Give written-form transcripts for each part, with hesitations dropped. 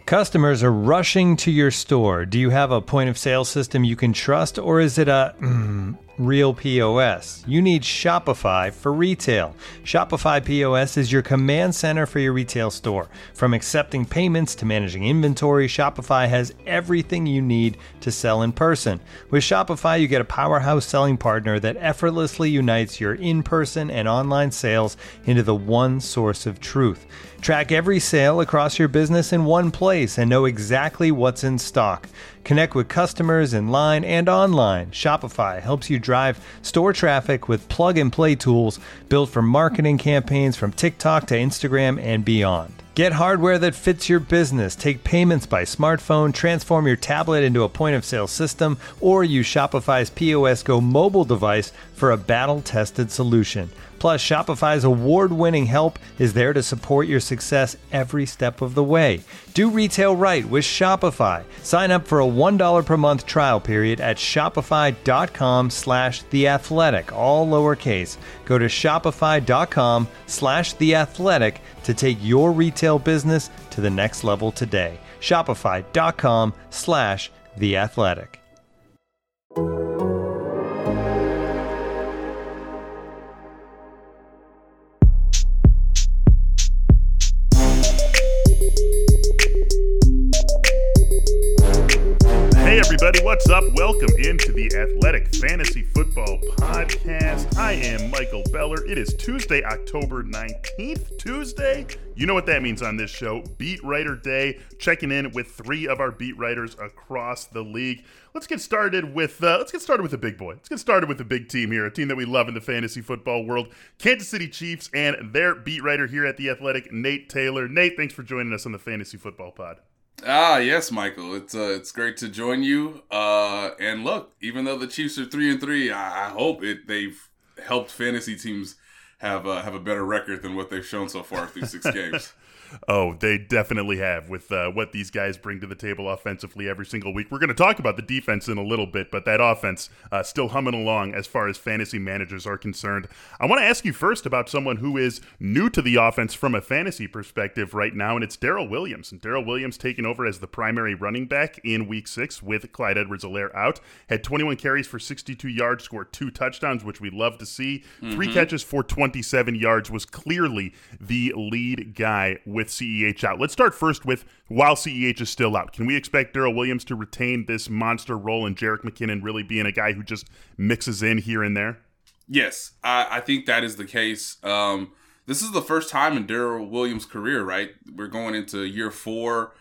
Customers are rushing to your store. Do you have a point of sale system you can trust, or is it a real POS? You need Shopify for retail. Shopify POS is your command center for your retail store. From accepting payments to managing inventory, Shopify has everything you need to sell in person. With Shopify, you get a powerhouse selling partner that effortlessly unites your in-person and online sales into the one source of truth. Track every sale across your business in one place and know exactly what's in stock. Connect with customers in line and online. Shopify helps you drive store traffic with plug-and-play tools built for marketing campaigns from TikTok to Instagram and beyond. Get hardware that fits your business. Take payments by smartphone, transform your tablet into a point-of-sale system, or use Shopify's POS Go mobile device for a battle-tested solution. Plus, Shopify's award-winning help is there to support your success every step of the way. Do retail right with Shopify. Sign up for a $1 per month trial period at shopify.com/theathletic, all lowercase. Go to shopify.com/theathletic to take your retail business to the next level today. Shopify.com/theathletic. Hey everybody, what's up? Welcome into the Athletic Fantasy Football Podcast. I am Michael Beller. It is Tuesday, October 19th. Tuesday, you know what that means on this show. Beat Writer Day, checking in with three of our beat writers across the league. Let's get started with a big boy. Let's get started with a big team here, a team that we love in the fantasy football world. Kansas City Chiefs and their beat writer here at The Athletic, Nate Taylor. Nate, thanks for joining us on the Fantasy Football Pod. Yes, Michael. It's great to join you. And look, even though the Chiefs are 3-3, I hope they've helped fantasy teams have a better record than what they've shown so far through 6 games. Oh, they definitely have with what these guys bring to the table offensively every single week. We're going to talk about the defense in a little bit, but that offense still humming along as far as fantasy managers are concerned. I want to ask you first about someone who is new to the offense from a fantasy perspective right now, and it's Darrell Williams. And Darrell Williams taking over as the primary running back in Week 6 with Clyde Edwards-Helaire out. Had 21 carries for 62 yards, scored 2 touchdowns, which we love to see. 3 catches for 27 yards, was clearly the lead guy with CEH out. Let's start first with while CEH is still out. Can we expect Darrell Williams to retain this monster role and Jerick McKinnon really being a guy who just mixes in here and there? Yes, I think that is the case. This is the first time in Darrell Williams' career, right? We're going into year 4.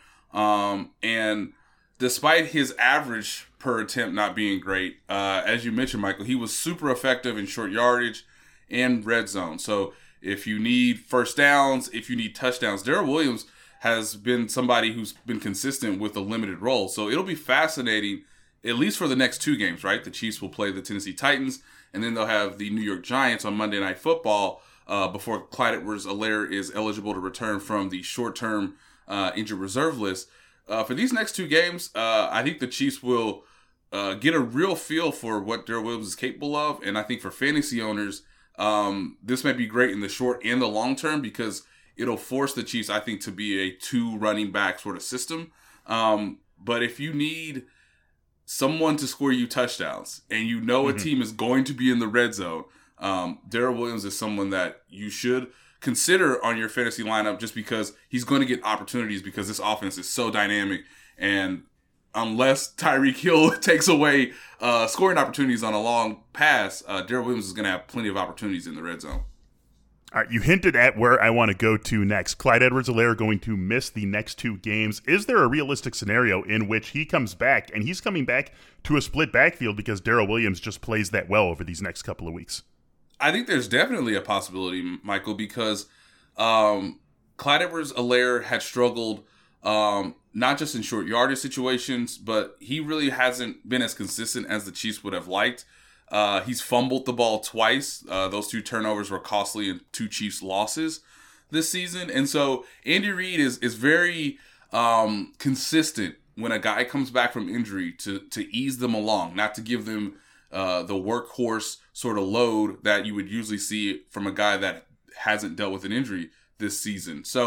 And despite his average per attempt not being great, as you mentioned, Michael, he was super effective in short yardage and red zone. So if you need first downs, if you need touchdowns, Darrell Williams has been somebody who's been consistent with a limited role. So it'll be fascinating, at least for the next 2 games, right? The Chiefs will play the Tennessee Titans, and then they'll have the New York Giants on Monday Night Football before Clyde Edwards-Helaire is eligible to return from the short-term injured reserve list. For these next 2 games, I think the Chiefs will get a real feel for what Darrell Williams is capable of, and I think for fantasy owners, this might be great in the short and the long term because it'll force the Chiefs, I think, to be a 2 running back sort of system. But if you need someone to score you touchdowns and you know a team is going to be in the red zone, Darrell Williams is someone that you should consider on your fantasy lineup just because he's going to get opportunities because this offense is so dynamic. And unless Tyreek Hill takes away scoring opportunities on a long pass, Darrell Williams is going to have plenty of opportunities in the red zone. All right, you hinted at where I want to go to next. Clyde Edwards-Helaire going to miss the next 2 games. Is there a realistic scenario in which he comes back, and he's coming back to a split backfield because Darrell Williams just plays that well over these next couple of weeks? I think there's definitely a possibility, Michael, because Clyde Edwards-Helaire had struggled not just in short yardage situations, but he really hasn't been as consistent as the Chiefs would have liked. He's fumbled the ball twice. Those 2 turnovers were costly in 2 Chiefs losses this season. And so Andy Reid is very consistent when a guy comes back from injury to ease them along, not to give them the workhorse sort of load that you would usually see from a guy that hasn't dealt with an injury this season. So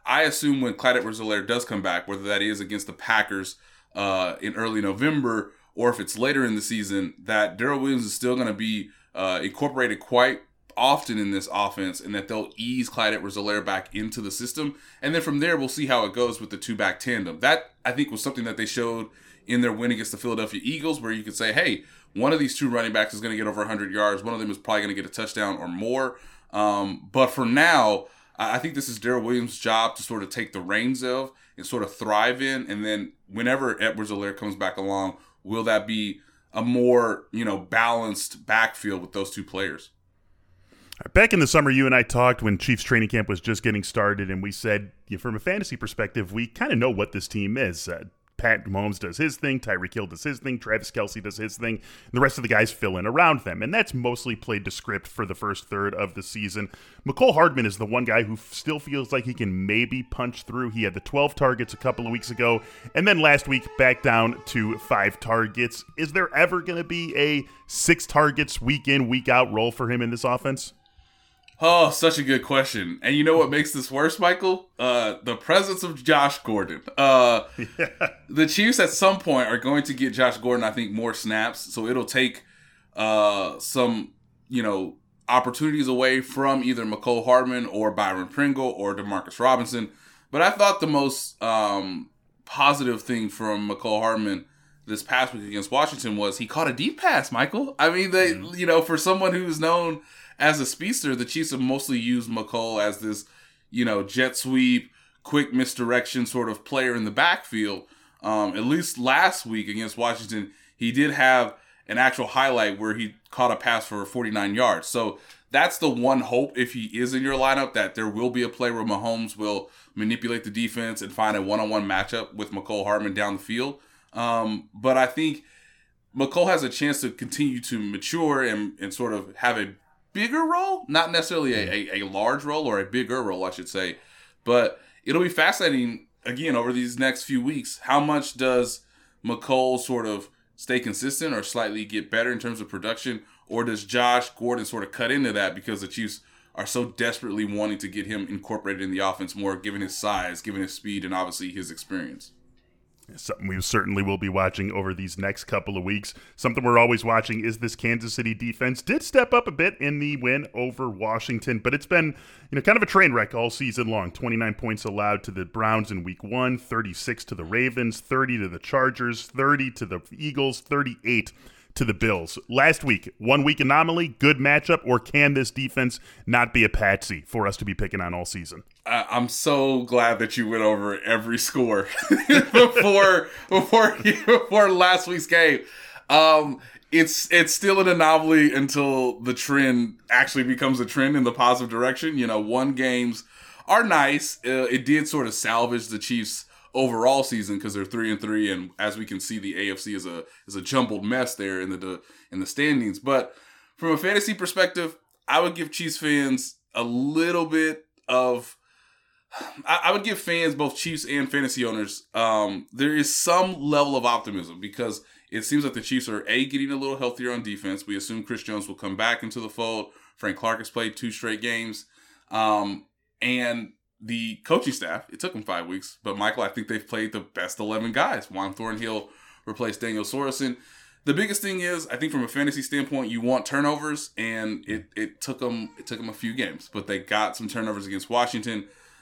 I assume when Clyde Edwards-Helaire does come back, whether that is against the Packers in early November or if it's later in the season, that Darrell Williams is still going to be incorporated quite often in this offense, and that they'll ease Clyde Edwards-Helaire back into the system. And then from there, we'll see how it goes with the two-back tandem. That, I think, was something that they showed in their win against the Philadelphia Eagles, where you could say, hey, one of these two running backs is going to get over 100 yards. One of them is probably going to get a touchdown or more. But for now, I think this is Darrell Williams' job to sort of take the reins of and sort of thrive in. And then whenever Edwards-Helaire comes back along, will that be a more, balanced backfield with those two players? Back in the summer, you and I talked when Chiefs training camp was just getting started, and we said, from a fantasy perspective, we kind of know what this team is. Pat Mahomes does his thing, Tyreek Hill does his thing, Travis Kelce does his thing, and the rest of the guys fill in around them. And that's mostly played to script for the first third of the season. Mecole Hardman is the one guy who still feels like he can maybe punch through. He had the 12 targets a couple of weeks ago, and then last week back down to 5 targets. Is there ever going to be a 6 targets week in, week out role for him in this offense? Oh, such a good question. And you know what makes this worse, Michael? The presence of Josh Gordon. The Chiefs at some point are going to get Josh Gordon, I think, more snaps. So it'll take some, opportunities away from either Mecole Hardman or Byron Pringle or Demarcus Robinson. But I thought the most positive thing from Mecole Hardman this past week against Washington was he caught a deep pass, Michael. I mean, for someone who's known as a speedster, the Chiefs have mostly used Mecole as this, jet sweep, quick misdirection sort of player in the backfield. At least last week against Washington, he did have an actual highlight where he caught a pass for 49 yards. So that's the one hope if he is in your lineup, that there will be a play where Mahomes will manipulate the defense and find a one-on-one matchup with Mecole Hardman down the field. But I think Mecole has a chance to continue to mature and sort of have a bigger role, not necessarily a large role, or a bigger role, I should say. But it'll be fascinating, again, over these next few weeks. How much does Mecole sort of stay consistent or slightly get better in terms of production? Or does Josh Gordon sort of cut into that because the Chiefs are so desperately wanting to get him incorporated in the offense more, given his size, given his speed, and obviously his experience? Something we certainly will be watching over these next couple of weeks. Something we're always watching is this Kansas City defense. Did step up a bit in the win over Washington, but it's been kind of a train wreck all season long. 29 points allowed to the Browns in week 1, 36 to the Ravens, 30 to the Chargers, 30 to the Eagles, 38 to the Bills. Last week, 1 week anomaly, good matchup, or can this defense not be a patsy for us to be picking on all season? I'm so glad that you went over every score before last week's game. It's still an anomaly until the trend actually becomes a trend in the positive direction. 1 games are nice. It did sort of salvage the Chiefs' overall season because they're 3-3, and as we can see, the AFC is a jumbled mess there in the standings. But from a fantasy perspective, I would give Chiefs fans a little bit of. I would give fans, both Chiefs and fantasy owners, there is some level of optimism because it seems like the Chiefs are getting a little healthier on defense. We assume Chris Jones will come back into the fold. Frank Clark has played 2 straight games, and the coaching staff, it took them 5 weeks, but Michael, I think they've played the best 11 guys. Juan Thornhill replaced Daniel Sorensen. The biggest thing is, I think from a fantasy standpoint, you want turnovers, and it took them a few games, but they got some turnovers against Washington.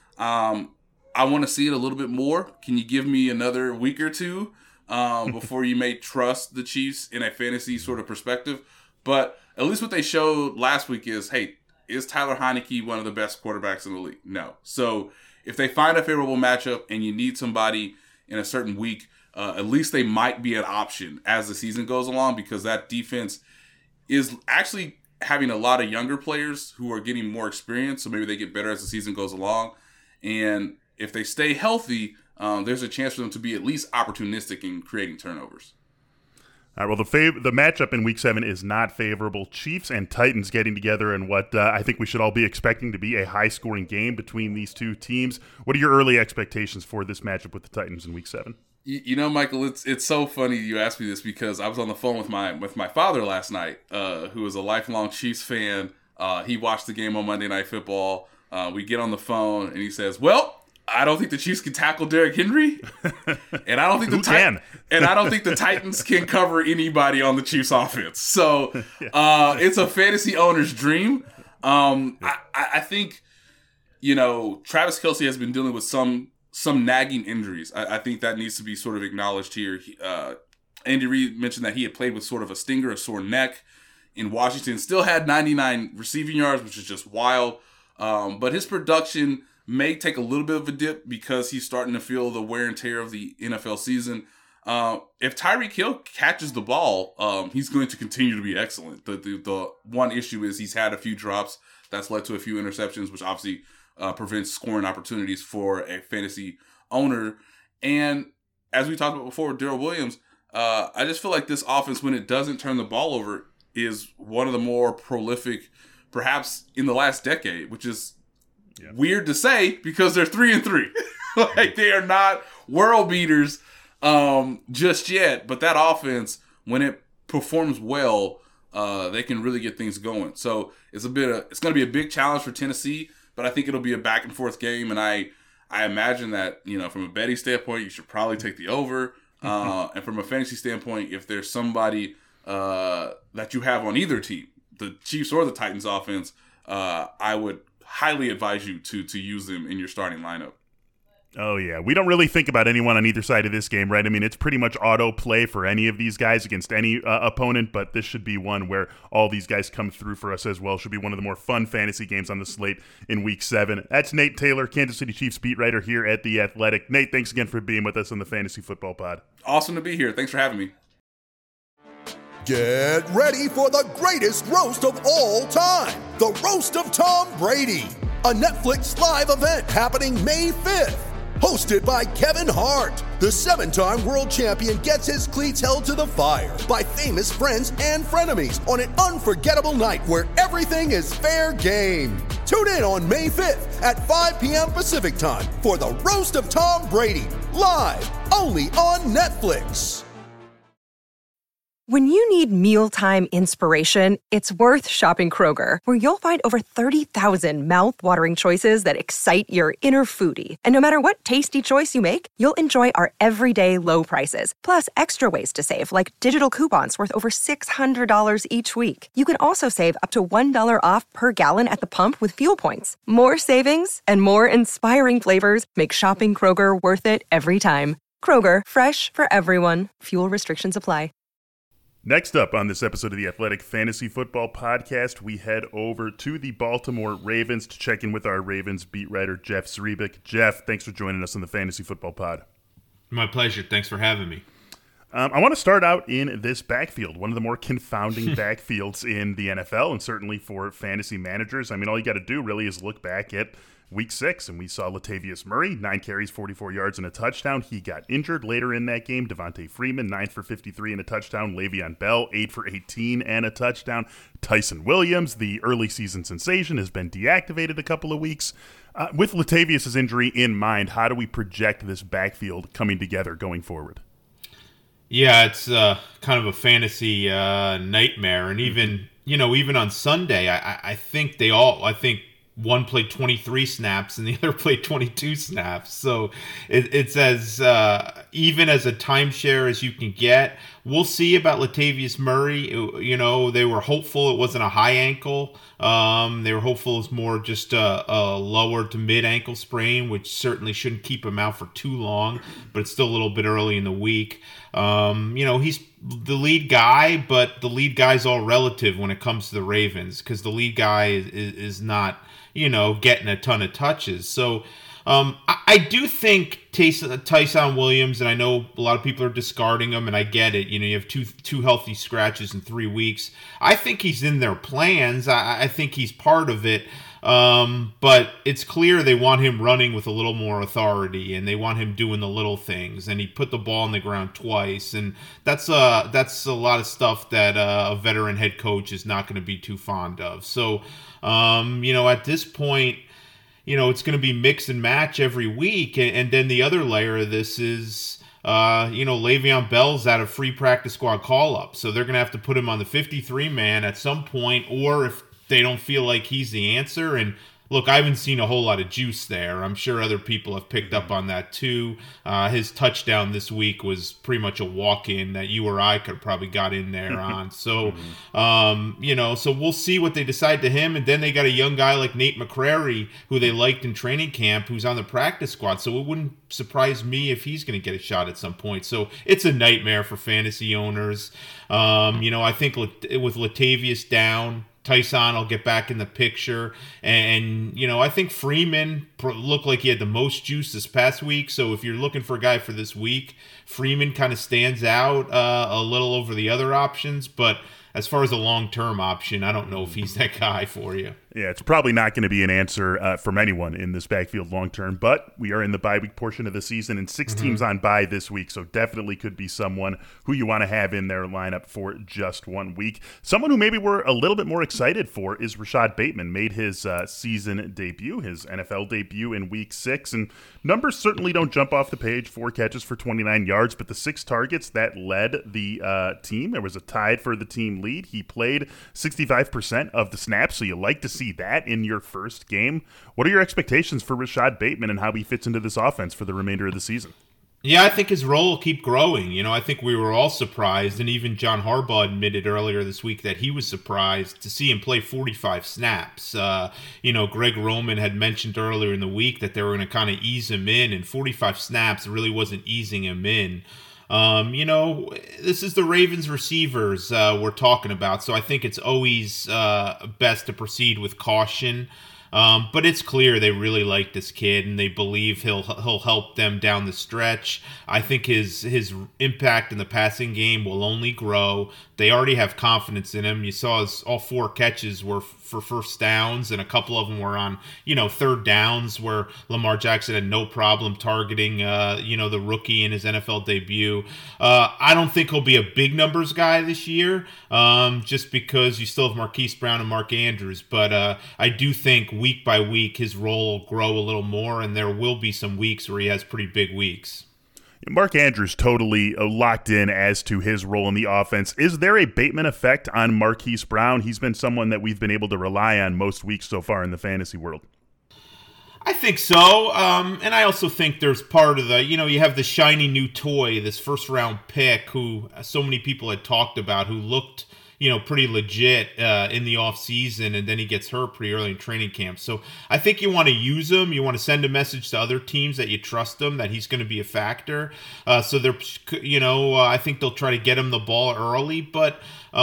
I want to see it a little bit more. Can you give me another week or two before you may trust the Chiefs in a fantasy sort of perspective? But at least what they showed last week is, hey, is Tyler Heineke one of the best quarterbacks in the league? No. So if they find a favorable matchup and you need somebody in a certain week, at least they might be an option as the season goes along, because that defense is actually having a lot of younger players who are getting more experience. So maybe they get better as the season goes along. And if they stay healthy, there's a chance for them to be at least opportunistic in creating turnovers. All right, well, the matchup in Week 7 is not favorable. Chiefs and Titans getting together in what I think we should all be expecting to be a high-scoring game between these two teams. What are your early expectations for this matchup with the Titans in Week 7? Michael, it's so funny you asked me this because I was on the phone with my father last night, who is a lifelong Chiefs fan. He watched the game on Monday Night Football. We get on the phone, and he says, well, I don't think the Chiefs can tackle Derrick Henry, and I don't think the Titans can cover anybody on the Chiefs offense. So it's a fantasy owner's dream. I think, Travis Kelce has been dealing with some nagging injuries. I think that needs to be sort of acknowledged here. Andy Reid mentioned that he had played with sort of a stinger, a sore neck in Washington. Still had 99 receiving yards, which is just wild. But his production may take a little bit of a dip because he's starting to feel the wear and tear of the NFL season. If Tyreek Hill catches the ball, he's going to continue to be excellent. The one issue is he's had a few drops that's led to a few interceptions, which obviously prevents scoring opportunities for a fantasy owner. And as we talked about before with Darrell Williams, I just feel like this offense, when it doesn't turn the ball over, is one of the more prolific, perhaps in the last decade, which is weird to say because they're 3-3. Like, they are not world beaters just yet, but that offense, when it performs well, they can really get things going. So it's going to be a big challenge for Tennessee, but I think it'll be a back and forth game. And I imagine that, from a betting standpoint, you should probably take the over. And from a fantasy standpoint, if there's somebody that you have on either team, the Chiefs or the Titans offense, I would highly advise you to use them in your starting lineup. Oh, yeah. We don't really think about anyone on either side of this game, right? I mean, it's pretty much auto play for any of these guys against any opponent, but this should be one where all these guys come through for us as well. Should be one of the more fun fantasy games on the slate in Week 7. That's Nate Taylor, Kansas City Chiefs beat writer here at The Athletic. Nate, thanks again for being with us on the Fantasy Football Pod. Awesome to be here. Thanks for having me. Get ready for the greatest roast of all time, the Roast of Tom Brady, a Netflix live event happening May 5th. Hosted by Kevin Hart, the 7-time world champion gets his cleats held to the fire by famous friends and frenemies on an unforgettable night where everything is fair game. Tune in on May 5th at 5 p.m. Pacific time for the Roast of Tom Brady, live only on Netflix. When you need mealtime inspiration, it's worth shopping Kroger, where you'll find over 30,000 mouth-watering choices that excite your inner foodie. And no matter what tasty choice you make, you'll enjoy our everyday low prices, plus extra ways to save, like digital coupons worth over $600 each week. You can also save up to $1 off per gallon at the pump with fuel points. More savings and more inspiring flavors make shopping Kroger worth it every time. Kroger, fresh for everyone. Fuel restrictions apply. Next up on this episode of the Athletic Fantasy Football Podcast, we head over to the Baltimore Ravens to check in with our Ravens beat writer, Jeff Zrebiec. Jeff, thanks for joining us on the Fantasy Football Pod. My pleasure. Thanks for having me. I want to start out in this backfield, one of the more confounding backfields in the NFL, and certainly for fantasy managers. I mean, all you got to do really is look back at Week 6, and we saw Latavius Murray, 9 carries, 44 yards, and a touchdown. He got injured later in that game. Devontae Freeman, 9 for 53 and a touchdown. Le'Veon Bell, 8 for 18 and a touchdown. Tyson Williams, the early season sensation, has been deactivated a couple of weeks. With Latavius' injury in mind, how do we project this backfield coming together going forward? Yeah, it's kind of a fantasy nightmare. And even on Sunday, I think one played 23 snaps and the other played 22 snaps. So it's as even as a timeshare as you can get. We'll see about Latavius Murray. They were hopeful it wasn't a high ankle. They were hopeful it was more just a lower to mid ankle sprain, which certainly shouldn't keep him out for too long, but it's still a little bit early in the week. He's the lead guy, but the lead guy's all relative when it comes to the Ravens because the lead guy is not, getting a ton of touches. So I do think Tyson Williams, and I know a lot of people are discarding him, and I get it. You have two healthy scratches in 3 weeks. I think he's in their plans. I think he's part of it. But it's clear they want him running with a little more authority, and they want him doing the little things. And he put the ball on the ground twice, and that's a lot of stuff that a veteran head coach is not going to be too fond of. So, at this point, it's going to be mix and match every week. And then the other layer of this is, Le'Veon Bell's out of free practice squad call-up. So they're going to have to put him on the 53-man at some point, or if they don't feel like he's the answer. And look, I haven't seen a whole lot of juice there. I'm sure other people have picked up on that too. His touchdown this week was pretty much a walk-in that you or I could have probably got in there on. So, so we'll see what they decide to him. And then they got a young guy like Nate McCrary, who they liked in training camp, who's on the practice squad. So it wouldn't surprise me if he's going to get a shot at some point. So it's a nightmare for fantasy owners. I think with Latavius down, Tyson will get back in the picture. And I think Freeman looked like he had the most juice this past week. So if you're looking for a guy for this week, Freeman kind of stands out a little over the other options. But as far as a long-term option, I don't know if he's that guy for you. Yeah, it's probably not going to be an answer from anyone in this backfield long-term, but we are in the bye week portion of the season, and 6 teams on bye this week, so definitely could be someone who you want to have in their lineup for just 1 week. Someone who maybe we're a little bit more excited for is Rashad Bateman. Made his season debut, his NFL debut in Week 6, and numbers certainly don't jump off the page. 4 catches for 29 yards, but the 6 targets that led the team. There was a tied for the team lead. He played 65% of the snaps, so you like to see that in your first game. What are your expectations for Rashad Bateman and how he fits into this offense for the remainder of the season? Yeah, I think his role will keep growing. I think we were all surprised, and even John Harbaugh admitted earlier this week that he was surprised to see him play 45 snaps. Greg Roman had mentioned earlier in the week that they were going to kind of ease him in, and 45 snaps really wasn't easing him in. This is the Ravens receivers we're talking about, so I think it's always best to proceed with caution. But it's clear they really like this kid, and they believe he'll help them down the stretch. I think his impact in the passing game will only grow. They already have confidence in him. You saw all 4 catches were for first downs, and a couple of them were on, third downs where Lamar Jackson had no problem targeting, the rookie in his NFL debut. I don't think he'll be a big numbers guy this year, just because you still have Marquise Brown and Mark Andrews. But I do think week by week his role will grow a little more, and there will be some weeks where he has pretty big weeks. Mark Andrews totally locked in as to his role in the offense. Is there a Bateman effect on Marquise Brown? He's been someone that we've been able to rely on most weeks so far in the fantasy world. I think so, and I also think there's part of the, you have the shiny new toy, this first-round pick who so many people had talked about, who looked pretty legit in the offseason, and then he gets hurt pretty early in training camp. So I think you want to use him. You want to send a message to other teams that you trust him, that he's going to be a factor. So they're, I think they'll try to get him the ball early. But,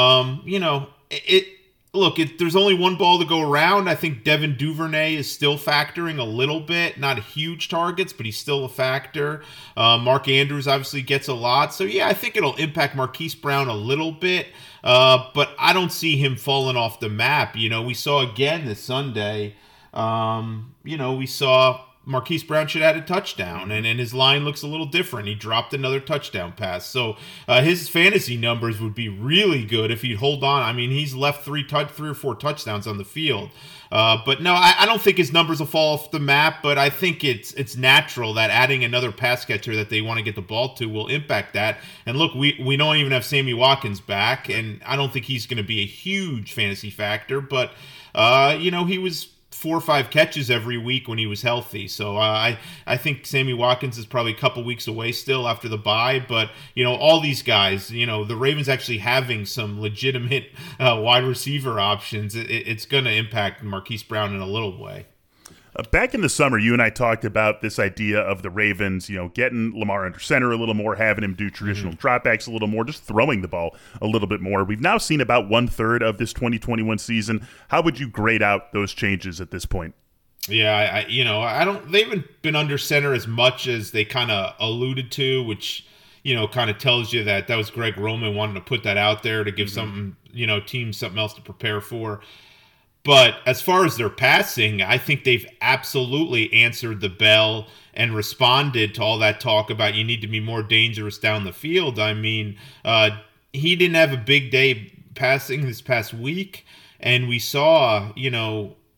there's only one ball to go around. I think Devin Duvernay is still factoring a little bit. Not huge targets, but he's still a factor. Mark Andrews obviously gets a lot. So, yeah, I think it'll impact Marquise Brown a little bit. But I don't see him falling off the map. We saw again this Sunday, we saw Marquise Brown should have had a touchdown, and his line looks a little different. He dropped another touchdown pass. So his fantasy numbers would be really good if he'd hold on. I mean, he's left 3 or 4 touchdowns on the field. But no, I don't think his numbers will fall off the map, but I think it's natural that adding another pass catcher that they want to get the ball to will impact that. And look, we don't even have Sammy Watkins back, and I don't think he's going to be a huge fantasy factor, but he was 4 or 5 catches every week when he was healthy. So I think Sammy Watkins is probably a couple weeks away still after the bye. But, all these guys, the Ravens actually having some legitimate wide receiver options, it's going to impact Marquise Brown in a little way. Back in the summer, you and I talked about this idea of the Ravens, getting Lamar under center a little more, having him do traditional dropbacks a little more, just throwing the ball a little bit more. We've now seen about 1/3 of this 2021 season. How would you grade out those changes at this point? Yeah, I don't. They haven't been under center as much as they kind of alluded to, which kind of tells you that was Greg Roman wanting to put that out there to give something, teams something else to prepare for. But as far as their passing, I think they've absolutely answered the bell and responded to all that talk about you need to be more dangerous down the field. I mean, he didn't have a big day passing this past week, and we saw,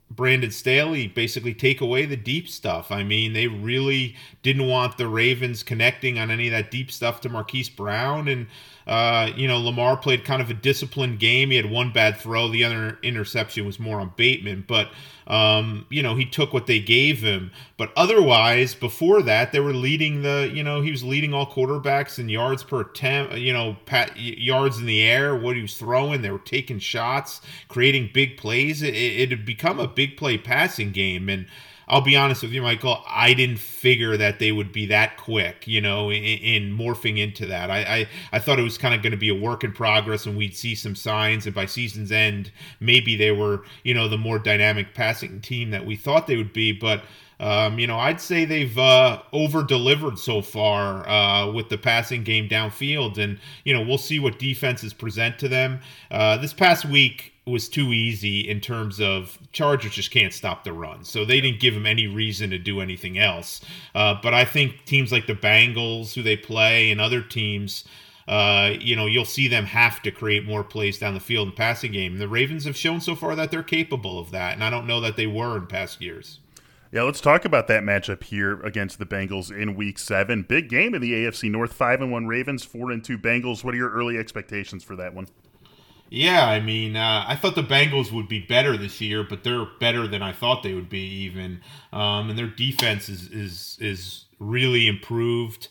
Brandon Staley basically take away the deep stuff. I mean, they really didn't want the Ravens connecting on any of that deep stuff to Marquise Brown. And, Lamar played kind of a disciplined game. He had one bad throw. The other interception was more on Bateman. But, he took what they gave him. But otherwise, before that, they were leading he was leading all quarterbacks in yards per attempt, yards in the air, what he was throwing. They were taking shots, creating big plays. It had become a big play passing game. And I'll be honest with you, Michael, I didn't figure that they would be that quick, in morphing into that. I thought it was kind of going to be a work in progress and we'd see some signs, and by season's end, maybe they were, the more dynamic passing team that we thought they would be. But, I'd say they've over-delivered so far with the passing game downfield. And, we'll see what defenses present to them. This past week was too easy in terms of Chargers just can't stop the run. So they didn't give them any reason to do anything else. But I think teams like the Bengals, who they play, and other teams, you'll see them have to create more plays down the field in passing game. And the Ravens have shown so far that they're capable of that. And I don't know that they were in past years. Yeah, let's talk about that matchup here against the Bengals in Week 7. Big game in the AFC North, 5-1 Ravens, 4-2 Bengals. What are your early expectations for that one? Yeah, I mean, I thought the Bengals would be better this year, but they're better than I thought they would be even. And their defense is really improved.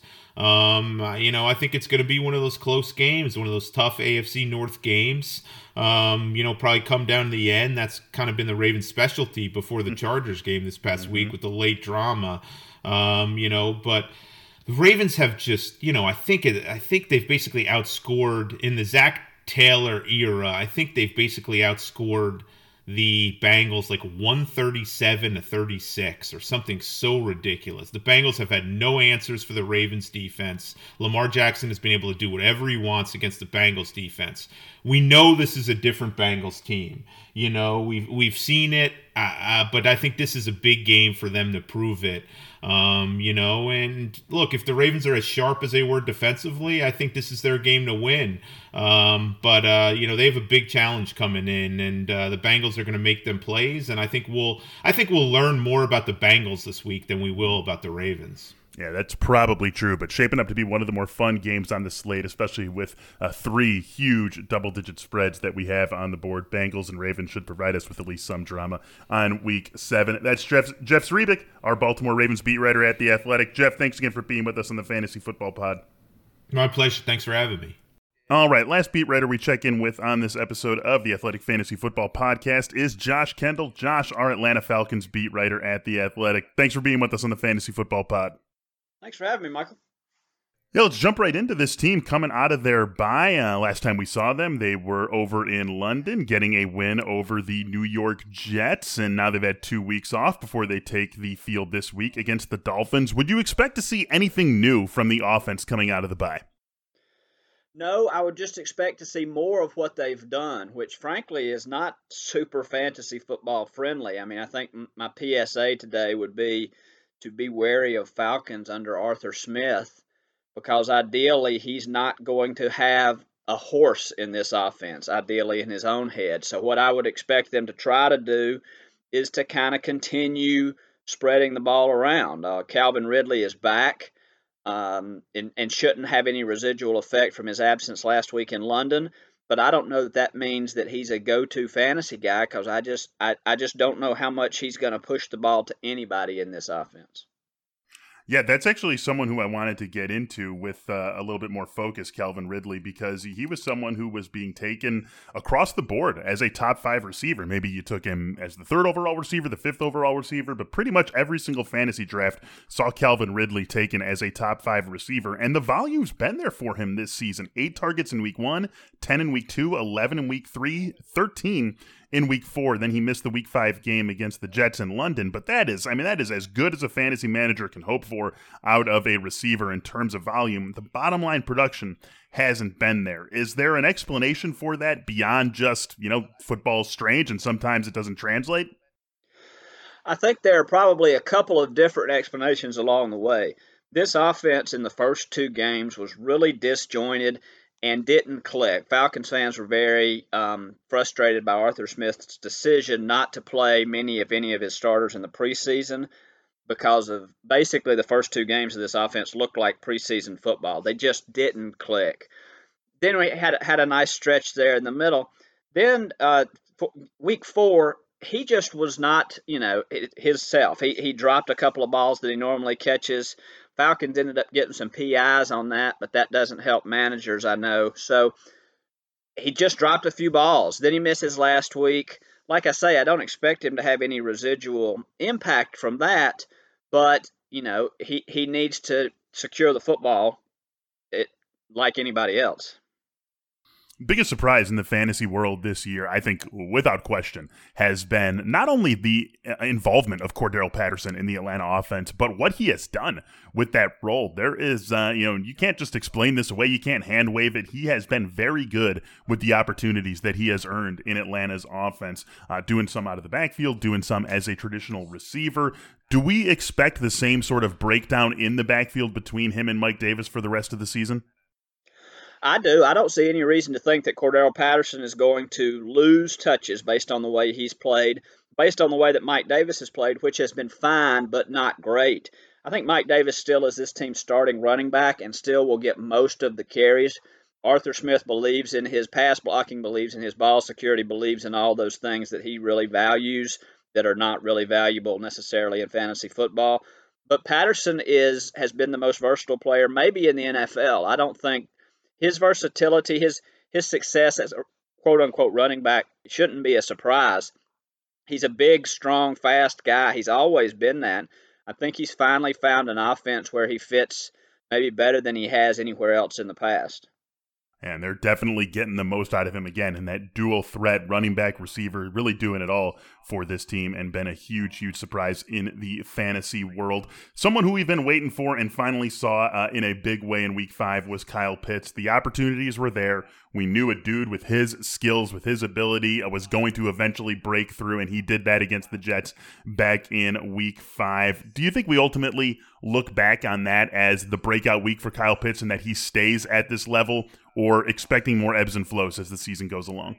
I think it's going to be one of those close games, one of those tough AFC North games. Probably come down to the end. That's kind of been the Ravens' specialty before the Chargers game this past week with the late drama. But the Ravens have just, I think they've basically outscored in the Zach Taylor era. I think they've basically outscored the Bengals like 137-36 or something so ridiculous. The Bengals have had no answers for the Ravens defense. Lamar Jackson has been able to do whatever he wants against the Bengals defense. We know this is a different Bengals team. We've seen it, but I think this is a big game for them to prove it. And look, if the Ravens are as sharp as they were defensively, I think this is their game to win. But they have a big challenge coming in, and the Bengals are going to make them plays. And I think we'll learn more about the Bengals this week than we will about the Ravens. Yeah, that's probably true, but shaping up to be one of the more fun games on the slate, especially with 3 huge double-digit spreads that we have on the board. Bengals and Ravens should provide us with at least some drama on Week 7. That's Jeff Zrebiec, our Baltimore Ravens beat writer at The Athletic. Jeff, thanks again for being with us on the Fantasy Football Pod. My pleasure. Thanks for having me. All right, last beat writer we check in with on this episode of the Athletic Fantasy Football Podcast is Josh Kendall. Josh, our Atlanta Falcons beat writer at The Athletic. Thanks for being with us on the Fantasy Football Pod. Thanks for having me, Michael. Yeah, let's jump right into this team coming out of their bye. Last time we saw them, they were over in London getting a win over the New York Jets, and now they've had 2 weeks off before they take the field this week against the Dolphins. Would you expect to see anything new from the offense coming out of the bye? No, I would just expect to see more of what they've done, which frankly is not super fantasy football friendly. I mean, I think my PSA today would be to be wary of Falcons under Arthur Smith, because ideally he's not going to have a horse in this offense, ideally in his own head. So what I would expect them to try to do is to kind of continue spreading the ball around. Calvin Ridley is back and shouldn't have any residual effect from his absence last week in London. But I don't know that means that he's a go-to fantasy guy, because I just don't know how much he's going to push the ball to anybody in this offense. Yeah, that's actually someone who I wanted to get into with a little bit more focus, Calvin Ridley, because he was someone who was being taken across the board as a top 5 receiver. Maybe you took him as the 3rd overall receiver, the 5th overall receiver, but pretty much every single fantasy draft saw Calvin Ridley taken as a top 5 receiver, and the volume's been there for him this season. 8 targets in Week 1, 10 in Week 2, 11 in Week 3, 13 in Week 4. Then he missed the Week 5 game against the Jets in London. But that is as good as a fantasy manager can hope for out of a receiver in terms of volume. The bottom line production hasn't been there. Is there an explanation for that beyond just, football's strange and sometimes it doesn't translate? I think there are probably a couple of different explanations along the way. This offense in the first 2 games was really disjointed, and didn't click. Falcons fans were very frustrated by Arthur Smith's decision not to play many, if any, of his starters in the preseason because of basically the first 2 games of this offense looked like preseason football. They just didn't click. Then we had a nice stretch there in the middle. Then week 4, he just was not, his self. He dropped a couple of balls that he normally catches. Falcons ended up getting some PIs on that, but that doesn't help managers, I know. So he just dropped a few balls. Then he misses last week. Like I say, I don't expect him to have any residual impact from that, but, he needs to secure the football like anybody else. Biggest surprise in the fantasy world this year, I think, without question, has been not only the involvement of Cordarrelle Patterson in the Atlanta offense, but what he has done with that role. There is, you can't just explain this away. You can't hand wave it. He has been very good with the opportunities that he has earned in Atlanta's offense, doing some out of the backfield, doing some as a traditional receiver. Do we expect the same sort of breakdown in the backfield between him and Mike Davis for the rest of the season? I do. I don't see any reason to think that Cordarrelle Patterson is going to lose touches based on the way he's played, based on the way that Mike Davis has played, which has been fine but not great. I think Mike Davis still is this team's starting running back and still will get most of the carries. Arthur Smith believes in his pass blocking, believes in his ball security, believes in all those things that he really values that are not really valuable necessarily in fantasy football. But Patterson has been the most versatile player maybe in the NFL. I don't think his versatility, his success as a quote-unquote running back shouldn't be a surprise. He's a big, strong, fast guy. He's always been that. I think he's finally found an offense where he fits maybe better than he has anywhere else in the past. And they're definitely getting the most out of him again in that dual threat running back receiver, really doing it all for this team and been a huge, huge surprise in the fantasy world. Someone who we've been waiting for and finally saw in a big way in week 5 was Kyle Pitts. The opportunities were there. We knew a dude with his skills, with his ability, was going to eventually break through, and he did that against the Jets back in week 5. Do you think we ultimately look back on that as the breakout week for Kyle Pitts and that he stays at this level, or expecting more ebbs and flows as the season goes along?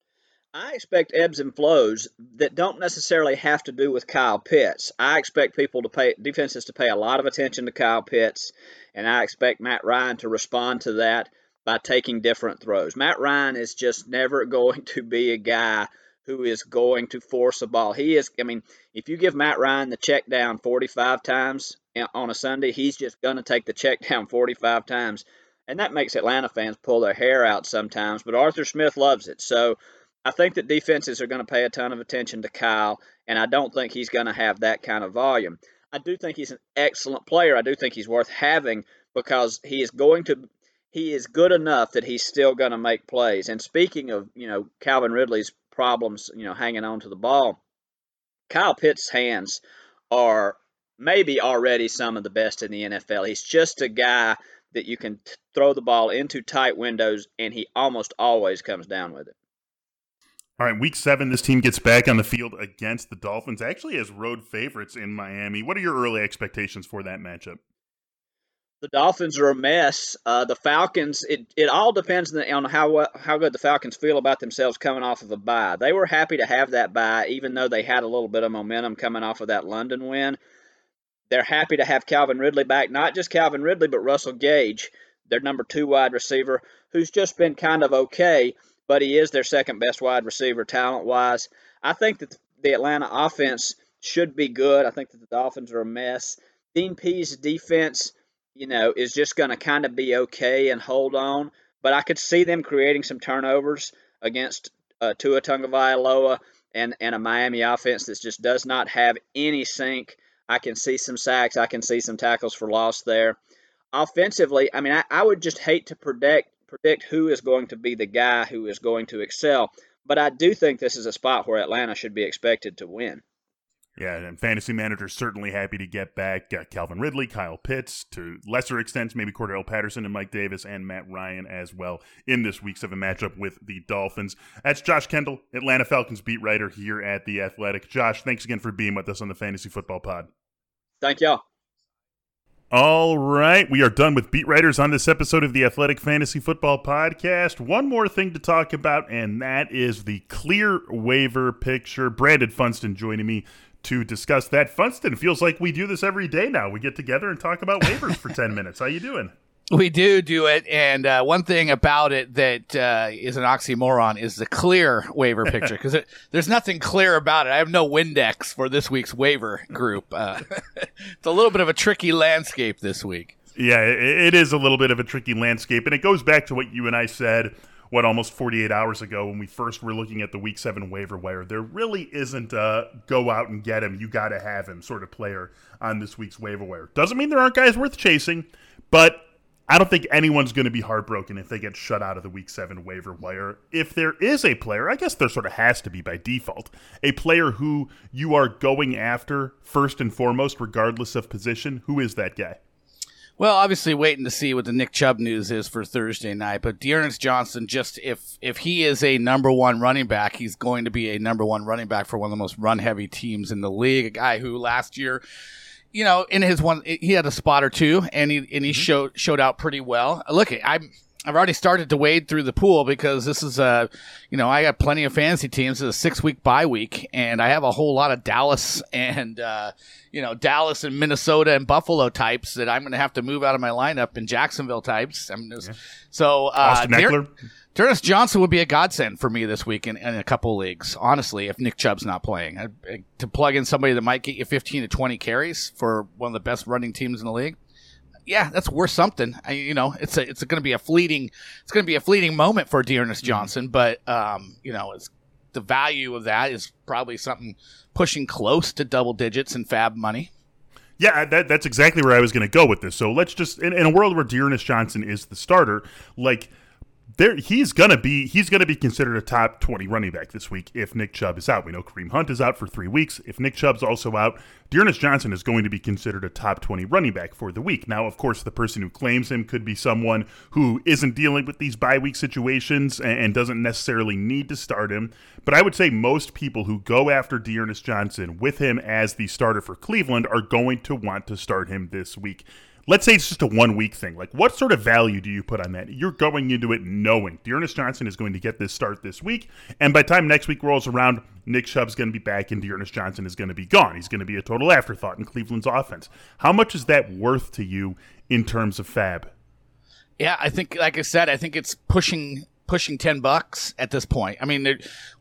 I expect ebbs and flows that don't necessarily have to do with Kyle Pitts. I expect defenses to pay a lot of attention to Kyle Pitts, and I expect Matt Ryan to respond to that by taking different throws. Matt Ryan is just never going to be a guy who is going to force a ball. If you give Matt Ryan the check down 45 times on a Sunday, he's just going to take the check down 45 times. And that makes Atlanta fans pull their hair out sometimes, but Arthur Smith loves it. So I think that defenses are going to pay a ton of attention to Kyle, and I don't think he's going to have that kind of volume. I do think he's an excellent player. I do think he's worth having because he is good enough that he's still going to make plays. And speaking of, Calvin Ridley's problems, hanging on to the ball, Kyle Pitts' hands are maybe already some of the best in the NFL. He's just a guy that you can throw the ball into tight windows, and he almost always comes down with it. All right, week 7, this team gets back on the field against the Dolphins, actually as road favorites in Miami. What are your early expectations for that matchup? The Dolphins are a mess. The Falcons, it all depends on how good the Falcons feel about themselves coming off of a bye. They were happy to have that bye, even though they had a little bit of momentum coming off of that London win. They're happy to have Calvin Ridley back, not just Calvin Ridley, but Russell Gage, their number 2 wide receiver, who's just been kind of okay, but he is their second best wide receiver talent-wise. I think that the Atlanta offense should be good. I think that the Dolphins are a mess. Dean Pease' defense, is just going to kind of be okay and hold on, but I could see them creating some turnovers against Tua Tagovailoa and a Miami offense that just does not have any sync. I can see some sacks. I can see some tackles for loss there. Offensively, I would just hate to predict who is going to be the guy who is going to excel, but I do think this is a spot where Atlanta should be expected to win. Yeah, and fantasy managers certainly happy to get back Calvin Ridley, Kyle Pitts, to lesser extents, maybe Cordarrelle Patterson and Mike Davis and Matt Ryan as well in this week's of a matchup with the Dolphins. That's Josh Kendall, Atlanta Falcons beat writer here at The Athletic. Josh, thanks again for being with us on the Fantasy Football Pod. Thank y'all. All right, we are done with beat writers on this episode of the Athletic Fantasy Football Podcast. One more thing to talk about, and that is the clear waiver picture. Brandon Funston joining me to discuss that. Funston, feels like we do this every day now. We get together and talk about waivers for 10 minutes. How you doing? We do it, and one thing about it that is an oxymoron is the clear waiver picture, because there's nothing clear about it. I have no Windex for this week's waiver group. It's a little bit of a tricky landscape this week. Yeah, it is a little bit of a tricky landscape, and it goes back to what you and I said, almost 48 hours ago when we first were looking at the Week 7 waiver wire. There really isn't a go out and get him, you got to have him sort of player on this week's waiver wire. Doesn't mean there aren't guys worth chasing, but I don't think anyone's going to be heartbroken if they get shut out of the Week 7 waiver wire. If there is a player, I guess there sort of has to be by default, a player who you are going after first and foremost, regardless of position, who is that guy? Well, obviously waiting to see what the Nick Chubb news is for Thursday night, but D'Ernest Johnson, just if he is a number one running back, he's going to be a number one running back for one of the most run-heavy teams in the league, a guy who last year, you know, in his one, he had a spot or two, and he showed out pretty well. Look, I've already started to wade through the pool because this is I got plenty of fantasy teams. It's a 6-week bye week, and I have a whole lot of Dallas and Dallas and Minnesota and Buffalo types that I'm going to have to move out of my lineup, and Jacksonville types. Austin Eckler. D'Ernest Johnson would be a godsend for me this week in a couple leagues, honestly, if Nick Chubb's not playing. To plug in somebody that might get you 15 to 20 carries for one of the best running teams in the league, yeah, that's worth something. It's going to be a fleeting moment for D'Ernest Johnson, but it's the value of that is probably something pushing close to double digits in fab money. Yeah, that's exactly where I was going to go with this. So let's just in a world where D'Ernest Johnson is the starter, he's gonna be considered a top 20 running back this week if Nick Chubb is out. We know Kareem Hunt is out for 3 weeks. If Nick Chubb's also out, D'Ernest Johnson is going to be considered a top 20 running back for the week. Now, of course, the person who claims him could be someone who isn't dealing with these bye week situations and doesn't necessarily need to start him. But I would say most people who go after D'Ernest Johnson with him as the starter for Cleveland are going to want to start him this week. Let's say it's just a 1 week thing. Like, what sort of value do you put on that? You're going into it knowing D'Ernest Johnson is going to get this start this week, and by the time next week rolls around, Nick Chubb's going to be back and D'Ernest Johnson is going to be gone. He's going to be a total afterthought in Cleveland's offense. How much is that worth to you in terms of fab? Yeah, I think, like I said, I think it's pushing $10 at this point. I mean,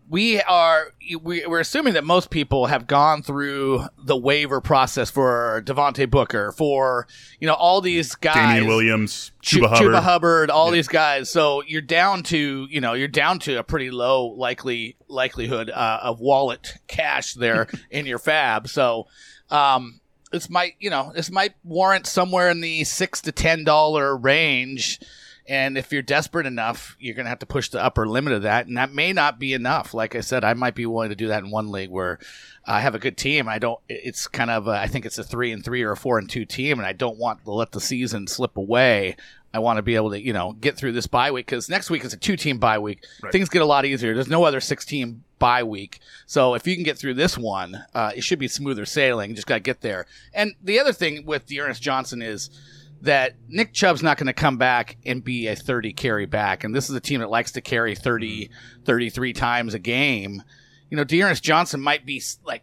we're assuming that most people have gone through the waiver process for Devontae Booker, for all these guys, Damian Williams, Chuba Hubbard, all these guys. So you're down to a pretty low likelihood of wallet cash there in your fab. So this might warrant somewhere in the $6 to $10 range. And if you're desperate enough, you're going to have to push the upper limit of that. And that may not be enough. Like I said, I might be willing to do that in one league where I have a good team. It's kind of, I think it's a 3-3 or a 4-2 team. And I don't want to let the season slip away. I want to be able to, get through this bye week, because next week is a 2-team bye week. Right. Things get a lot easier. There's no other 6-team bye week. So if you can get through this one, it should be smoother sailing. You just got to get there. And the other thing with D'Ernest Johnson is that Nick Chubb's not going to come back and be a 30 carry back. And this is a team that likes to carry 30, 33 times a game. D'Ernest Johnson might be like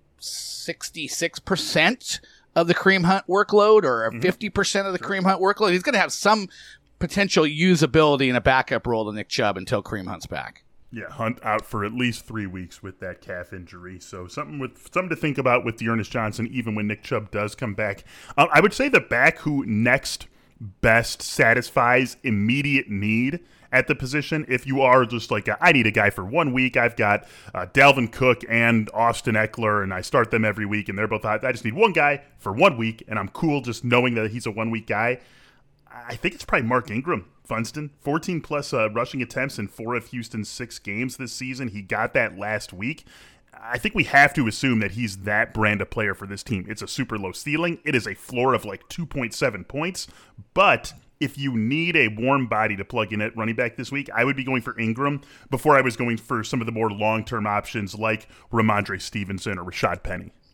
66% of the Kareem Hunt workload, or 50% of the Kareem Hunt workload. He's going to have some potential usability in a backup role to Nick Chubb until Kareem Hunt's back. Yeah, Hunt out for at least 3 weeks with that calf injury. So something to think about with D'Ernest Johnson, even when Nick Chubb does come back. I would say the back who next best satisfies immediate need at the position, if you are just like, I need a guy for 1 week. I've got Dalvin Cook and Austin Eckler, and I start them every week, and they're both out. I just need one guy for 1 week, and I'm cool just knowing that he's a 1 week guy. I think it's probably Mark Ingram. Funston, 14-plus rushing attempts in 4 of Houston's 6 games this season. He got that last week. I think we have to assume that he's that brand of player for this team. It's a super low ceiling. It is a floor of like 2.7 points. But if you need a warm body to plug in at running back this week, I would be going for Ingram before I was going for some of the more long-term options like Ramondre Stevenson or Rashad Penny.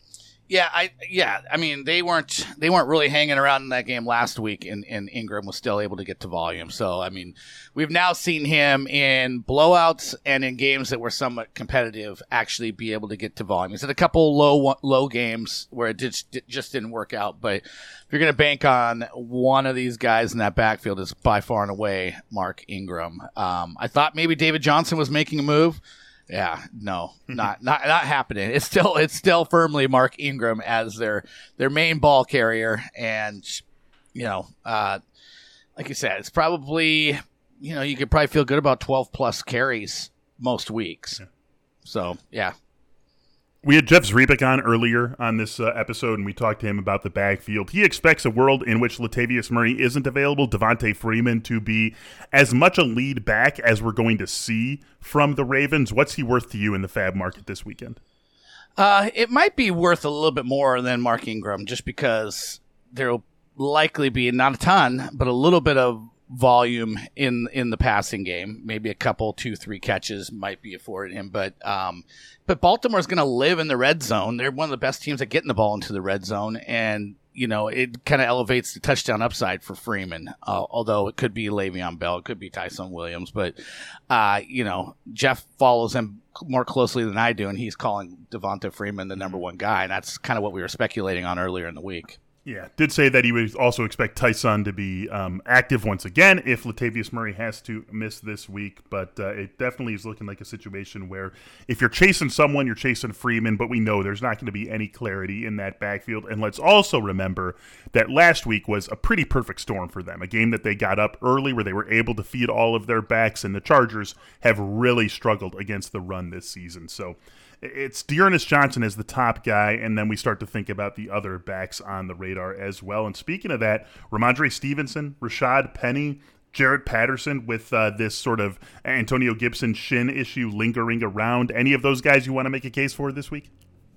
I mean, they weren't really hanging around in that game last week, and Ingram was still able to get to volume. So, I mean, we've now seen him in blowouts and in games that were somewhat competitive actually be able to get to volume. He's had a couple low games where it just didn't work out. But if you're going to bank on one of these guys in that backfield, it's by far and away Mark Ingram. I thought maybe David Johnson was making a move. Yeah, no, not happening. It's still firmly Mark Ingram as their main ball carrier, and like you said, it's probably you could probably feel good about 12 plus carries most weeks. Yeah. So yeah. We had Jeff Zrebic on earlier on this episode, and we talked to him about the backfield. He expects a world in which Latavius Murray isn't available, Devonta Freeman to be as much a lead back as we're going to see from the Ravens. What's he worth to you in the fab market this weekend? It might be worth a little bit more than Mark Ingram, just because there will likely be, not a ton, but a little bit of volume in the passing game. Maybe a couple, 2-3 catches might be afforded him, but Baltimore's going to live in the red zone. They're one of the best teams at getting the ball into the red zone, and it kind of elevates the touchdown upside for Freeman. Although it could be Le'Veon Bell, it could be Tyson Williams, but Jeff follows him more closely than I do, and he's calling Devonta Freeman the number one guy, and that's kind of what we were speculating on earlier in the week. Yeah, did say that he would also expect Tyson to be active once again if Latavius Murray has to miss this week, but it definitely is looking like a situation where if you're chasing someone, you're chasing Freeman, but we know there's not going to be any clarity in that backfield. And let's also remember that last week was a pretty perfect storm for them, a game that they got up early where they were able to feed all of their backs, and the Chargers have really struggled against the run this season. So it's Dearness Johnson as the top guy, and then we start to think about the other backs on the radar as well. And speaking of that, Ramondre Stevenson, Rashad Penny, Jarrett Patterson with this sort of Antonio Gibson shin issue lingering around. Any of those guys you want to make a case for this week?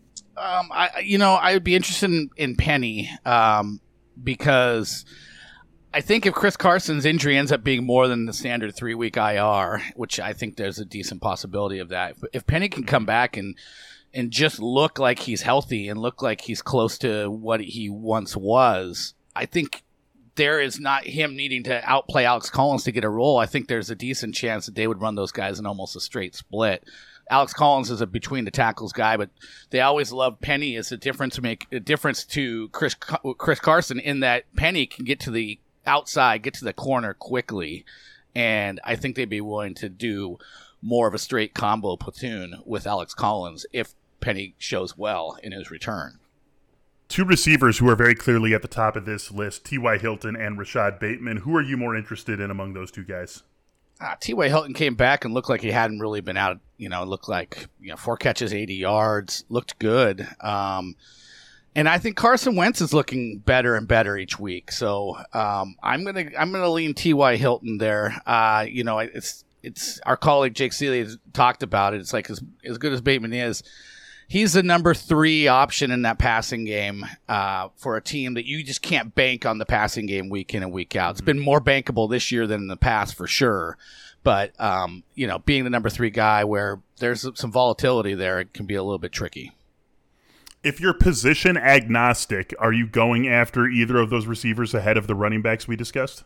I would be interested in Penny because I think if Chris Carson's injury ends up being more than the standard 3-week IR, which I think there's a decent possibility of that, if Penny can come back and just look like he's healthy and look like he's close to what he once was, I think there is not him needing to outplay Alex Collins to get a role. I think there's a decent chance that they would run those guys in almost a straight split. Alex Collins is a between the tackles guy, but they always love Penny as a difference to Chris Carson in that Penny can get to the outside, get to the corner quickly, and I think they'd be willing to do more of a straight combo platoon with Alex Collins if Penny shows well in his return. Two receivers who are very clearly at the top of this list, T.Y. Hilton and Rashad Bateman. Who are you more interested in among those two guys? T.Y. Hilton came back and looked like he hadn't really been out. Looked like 4 catches, 80 yards, looked good. And I think Carson Wentz is looking better and better each week. So I'm gonna lean T.Y. Hilton there. It's our colleague Jake Seeley has talked about it. It's like as good as Bateman is, he's the number 3 option in that passing game for a team that you just can't bank on the passing game week in and week out. It's been more bankable this year than in the past for sure. But being the number 3 guy where there's some volatility there, it can be a little bit tricky. If you're position agnostic, are you going after either of those receivers ahead of the running backs we discussed?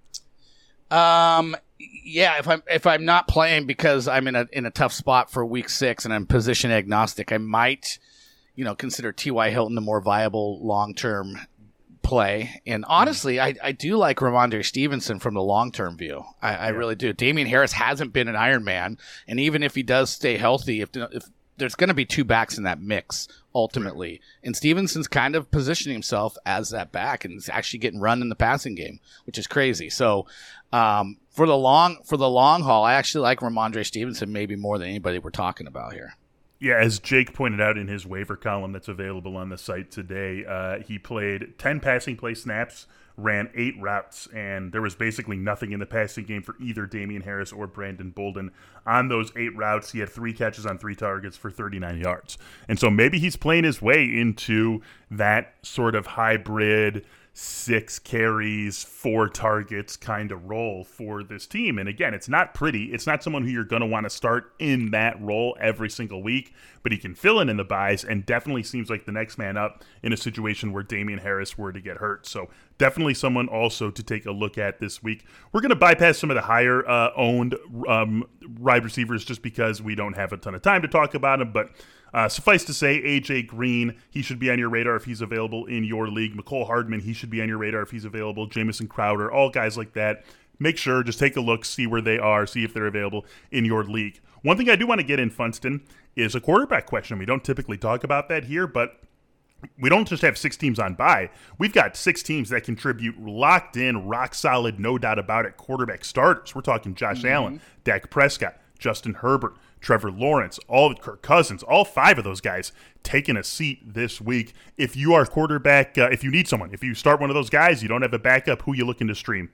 Yeah, if I'm not playing because I'm in a tough spot for week 6 and I'm position agnostic, I might, consider T.Y. Hilton the more viable long-term play. And honestly, I do like Ramondre Stevenson from the long-term view. I really do. Damian Harris hasn't been an Iron Man, and even if he does stay healthy, if there's going to be 2 backs in that mix ultimately. And Stevenson's kind of positioning himself as that back and is actually getting run in the passing game, which is crazy. So for the long haul, I actually like Ramondre Stevenson maybe more than anybody we're talking about here. Yeah, as Jake pointed out in his waiver column that's available on the site today, he played 10 passing play snaps, ran 8 routes, and there was basically nothing in the passing game for either Damian Harris or Brandon Bolden. On those 8 routes, he had 3 catches on 3 targets for 39 yards. And so maybe he's playing his way into that sort of hybrid 6 carries, 4 targets kind of role for this team. And again, it's not pretty. It's not someone who you're going to want to start in that role every single week, but he can fill in the buys and definitely seems like the next man up in a situation where Damian Harris were to get hurt. So definitely someone also to take a look at this week. We're going to bypass some of the higher owned wide receivers just because we don't have a ton of time to talk about them, but suffice to say, A.J. Green, he should be on your radar if he's available in your league. Mecole Hardman, he should be on your radar if he's available. Jamison Crowder, all guys like that. Make sure, just take a look, see where they are, see if they're available in your league. One thing I do want to get in, Funston, is a quarterback question. We don't typically talk about that here, but we don't just have 6 teams on bye. We've got 6 teams that contribute locked in, rock solid, no doubt about it, quarterback starters. We're talking Josh Allen, Dak Prescott, Justin Herbert, Trevor Lawrence, Kirk Cousins, all 5 of those guys taking a seat this week. If you are quarterback, if you need someone, if you start one of those guys, you don't have a backup, who you looking to stream?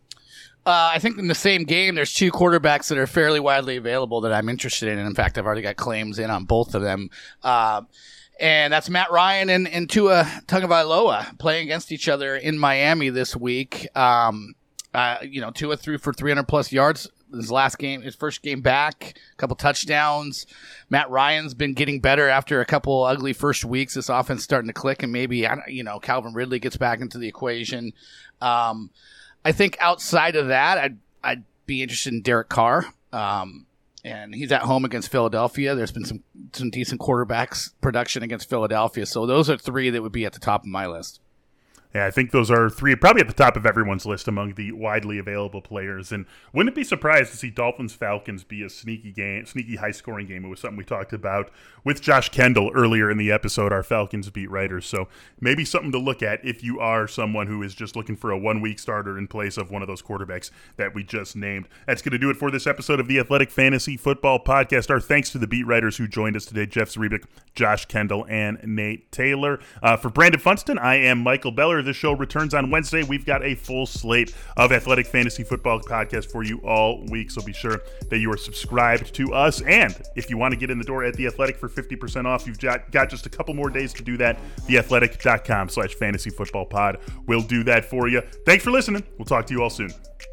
I think in the same game, there's 2 quarterbacks that are fairly widely available that I'm interested in. And in fact, I've already got claims in on both of them. And that's Matt Ryan and Tua Tagovailoa playing against each other in Miami this week. Tua threw for 300-plus yards. His first game back, a couple touchdowns. Matt Ryan's been getting better after a couple ugly first weeks. This offense starting to click, and maybe Calvin Ridley gets back into the equation. I think outside of that, I'd be interested in Derek Carr, and he's at home against Philadelphia. There's been some decent quarterbacks production against Philadelphia, so those are 3 that would be at the top of my list. Yeah, I think those are 3 probably at the top of everyone's list among the widely available players. And wouldn't be surprised to see Dolphins-Falcons be a sneaky high-scoring game. It was something we talked about with Josh Kendall earlier in the episode, our Falcons beat writer. So maybe something to look at if you are someone who is just looking for a 1-week starter in place of one of those quarterbacks that we just named. That's going to do it for this episode of the Athletic Fantasy Football Podcast. Our thanks to the beat writers who joined us today, Jeff Zrebiec, Josh Kendall, and Nate Taylor. For Brandon Funston, I am Michael Beller. This show returns on Wednesday. We've got a full slate of Athletic Fantasy Football podcast for you all week, so be sure that you are subscribed to us. And if you want to get in the door at The Athletic for 50% off, you've got just a couple more days to do that. TheAthletic.com/fantasyfootballpod will do that for you. Thanks for listening. We'll talk to you all soon.